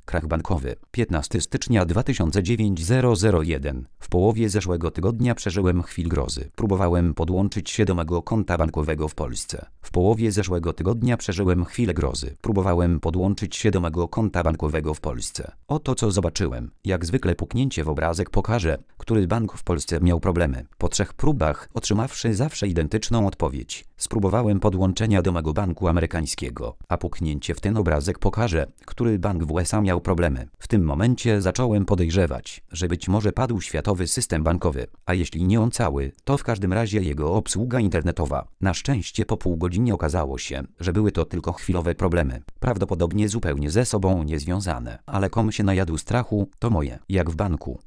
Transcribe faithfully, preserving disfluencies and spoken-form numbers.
Krach bankowy. piętnastego stycznia dwa tysiące dziewięćset. W połowie zeszłego tygodnia przeżyłem chwilę grozy. Próbowałem podłączyć się do mego konta bankowego w Polsce. W połowie zeszłego tygodnia przeżyłem chwilę grozy. Próbowałem podłączyć się do mego konta bankowego w Polsce. Oto co zobaczyłem. Jak zwykle puknięcie w obrazek pokaże, który bank w Polsce miał problemy. Po trzech próbach, otrzymawszy zawsze identyczną odpowiedź, spróbowałem podłączenia do mego banku amerykańskiego, a puknięcie w ten obrazek pokaże, który bank w U S A miał problemy. W tym momencie zacząłem podejrzewać, że być może padł światowy system bankowy, a jeśli nie on cały, to w każdym razie jego obsługa internetowa. Na szczęście po pół godziny okazało się, że były to tylko chwilowe problemy, prawdopodobnie zupełnie ze sobą niezwiązane, ale komu się najadł strachu, to moje. Jak w banku,